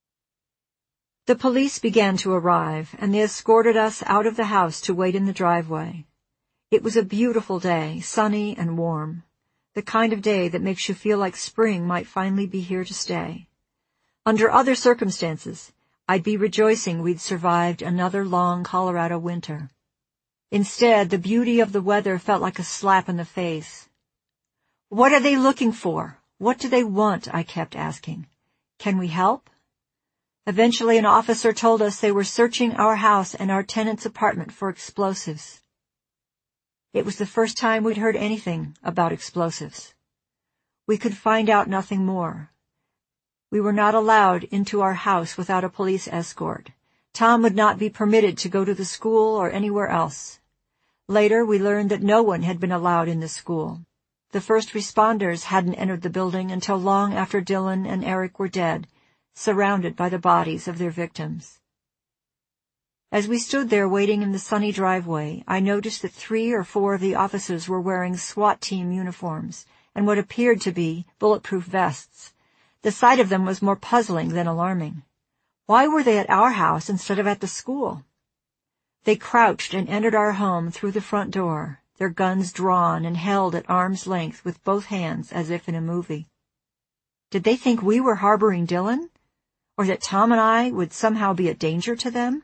S3: The police began to arrive, and they escorted us out of the house to wait in the driveway. It was a beautiful day, sunny and warm, the kind of day that makes you feel like spring might finally be here to stay. Under other circumstances, I'd be rejoicing we'd survived another long Colorado winter. Instead, the beauty of the weather felt like a slap in the face. What are they looking for? What do they want? I kept asking. Can we help? Eventually, an officer told us they were searching our house and our tenant's apartment for explosives. It was the first time we'd heard anything about explosives. We could find out nothing more. We were not allowed into our house without a police escort. Tom would not be permitted to go to the school or anywhere else. Later, we learned that no one had been allowed in the school. The first responders hadn't entered the building until long after Dylan and Eric were dead, surrounded by the bodies of their victims. As we stood there waiting in the sunny driveway, I noticed that three or four of the officers were wearing SWAT team uniforms and what appeared to be bulletproof vests. The sight of them was more puzzling than alarming. Why were they at our house instead of at the school? They crouched and entered our home through the front door, their guns drawn and held at arm's length with both hands as if in a movie. Did they think we were harboring Dylan? Or that Tom and I would somehow be a danger to them?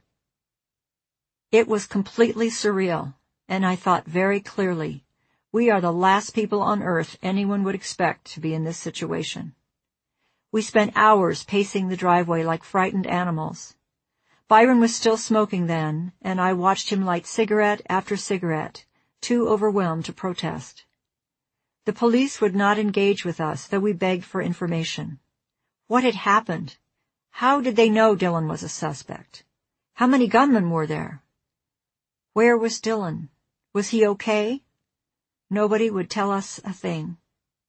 S3: It was completely surreal, and I thought very clearly, we are the last people on earth anyone would expect to be in this situation. We spent hours pacing the driveway like frightened animals. Byron was still smoking then, and I watched him light cigarette after cigarette, too overwhelmed to protest. The police would not engage with us, though we begged for information. What had happened? How did they know Dylan was a suspect? How many gunmen were there? Where was Dylan? Was he okay? Nobody would tell us a thing.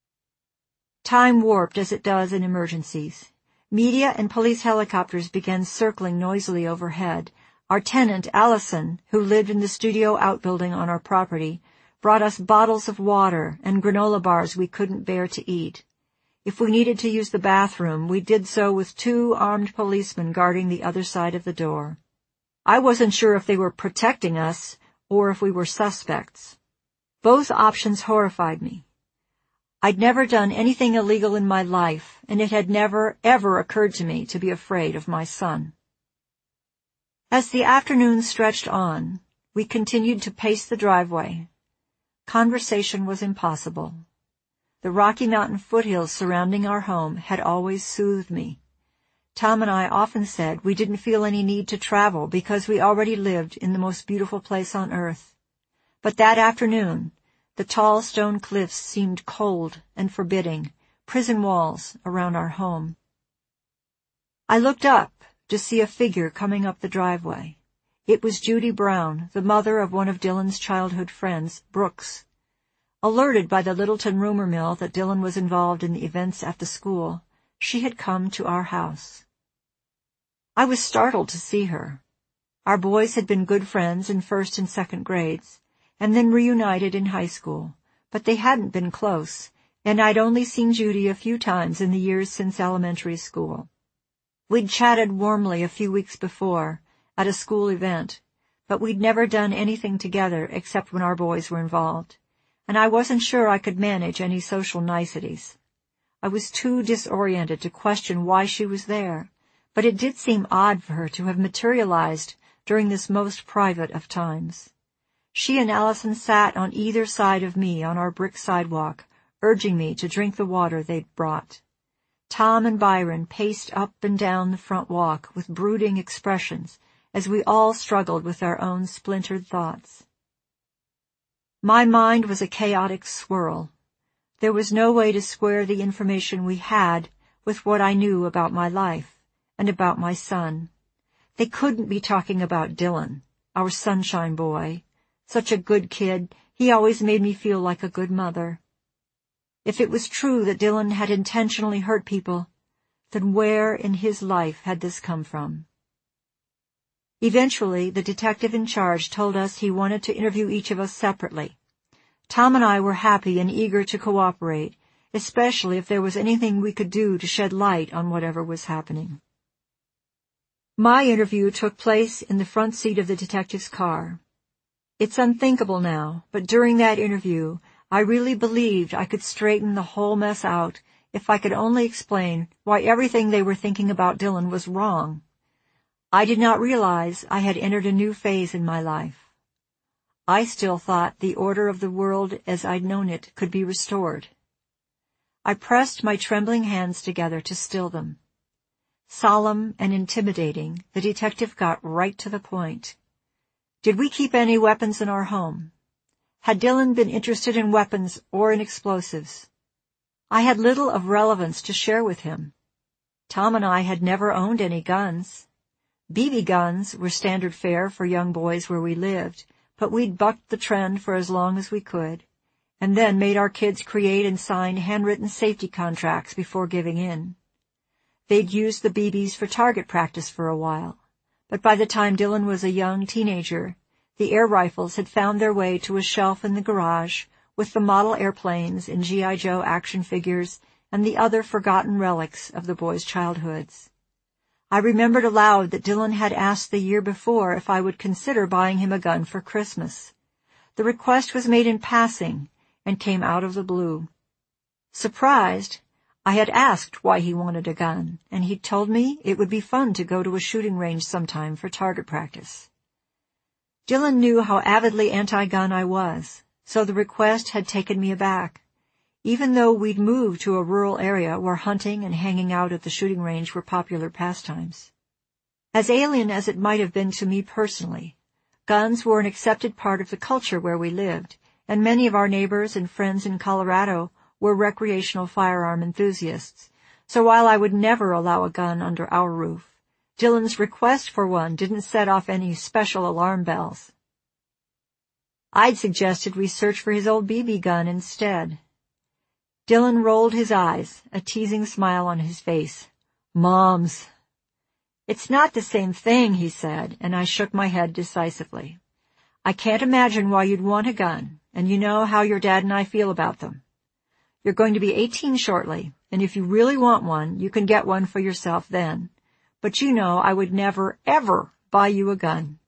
S3: Time warped as it does in emergencies. Media and police helicopters began circling noisily overhead. Our tenant, Allison, who lived in the studio outbuilding on our property, brought us bottles of water and granola bars we couldn't bear to eat. If we needed to use the bathroom, we did so with two armed policemen guarding the other side of the door. I wasn't sure if they were protecting us or if we were suspects. Both options horrified me. I'd never done anything illegal in my life, and it had never, ever occurred to me to be afraid of my son. As the afternoon stretched on, we continued to pace the driveway. Conversation was impossible. The Rocky Mountain foothills surrounding our home had always soothed me. Tom and I often said we didn't feel any need to travel because we already lived in the most beautiful place on earth. But that afternoon, the tall stone cliffs seemed cold and forbidding, prison walls around our home. I looked up to see a figure coming up the driveway. It was Judy Brown, the mother of one of Dylan's childhood friends, Brooks. Alerted by the Littleton rumor mill that Dylan was involved in the events at the school, she had come to our house. I was startled to see her. Our boys had been good friends in first and second grades, and then reunited in high school, but they hadn't been close, and I'd only seen Judy a few times in the years since elementary school. We'd chatted warmly a few weeks before, at a school event, but we'd never done anything together except when our boys were involved, and I wasn't sure I could manage any social niceties. I was too disoriented to question why she was there, but it did seem odd for her to have materialized during this most private of times. She and Allison sat on either side of me on our brick sidewalk, urging me to drink the water they'd brought. Tom and Byron paced up and down the front walk with brooding expressions as we all struggled with our own splintered thoughts. My mind was a chaotic swirl. There was no way to square the information we had with what I knew about my life and about my son. They couldn't be talking about Dylan, our sunshine boy. Such a good kid, he always made me feel like a good mother. If it was true that Dylan had intentionally hurt people, then where in his life had this come from? Eventually, the detective in charge told us he wanted to interview each of us separately. Tom and I were happy and eager to cooperate, especially if there was anything we could do to shed light on whatever was happening. My interview took place in the front seat of the detective's car. It's unthinkable now, but during that interview, I really believed I could straighten the whole mess out if I could only explain why everything they were thinking about Dylan was wrong. I did not realize I had entered a new phase in my life. I still thought the order of the world as I'd known it could be restored. I pressed my trembling hands together to still them. Solemn and intimidating, the detective got right to the point. Did we keep any weapons in our home? Had Dylan been interested in weapons or in explosives? I had little of relevance to share with him. Tom and I had never owned any guns. B B guns were standard fare for young boys where we lived, but we'd bucked the trend for as long as we could, and then made our kids create and sign handwritten safety contracts before giving in. They'd used the B Bs for target practice for a while, but by the time Dylan was a young teenager, the air rifles had found their way to a shelf in the garage with the model airplanes and G I Joe action figures and the other forgotten relics of the boys' childhoods. I remembered aloud that Dylan had asked the year before if I would consider buying him a gun for Christmas. The request was made in passing and came out of the blue. Surprised, I had asked why he wanted a gun, and he'd told me it would be fun to go to a shooting range sometime for target practice. Dylan knew how avidly anti-gun I was, so the request had taken me aback, even though we'd moved to a rural area where hunting and hanging out at the shooting range were popular pastimes. As alien as it might have been to me personally, guns were an accepted part of the culture where we lived, and many of our neighbors and friends in Colorado were recreational firearm enthusiasts, so while I would never allow a gun under our roof, Dylan's request for one didn't set off any special alarm bells. I'd suggested we search for his old B B gun instead. Dylan rolled his eyes, a teasing smile on his face. Moms. It's not the same thing, he said, and I shook my head decisively. I can't imagine why you'd want a gun, and you know how your dad and I feel about them. You're going to be eighteen shortly, and if you really want one, you can get one for yourself then. But you know I would never, ever buy you a gun.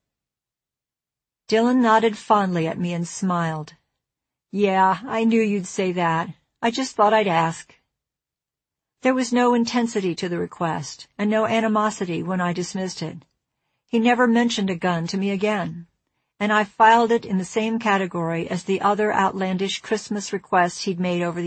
S3: Dylan nodded fondly at me and smiled. Yeah, I knew you'd say that. I just thought I'd ask." There was no intensity to the request, and no animosity when I dismissed it. He never mentioned a gun to me again, and I filed it in the same category as the other outlandish Christmas requests he'd made over the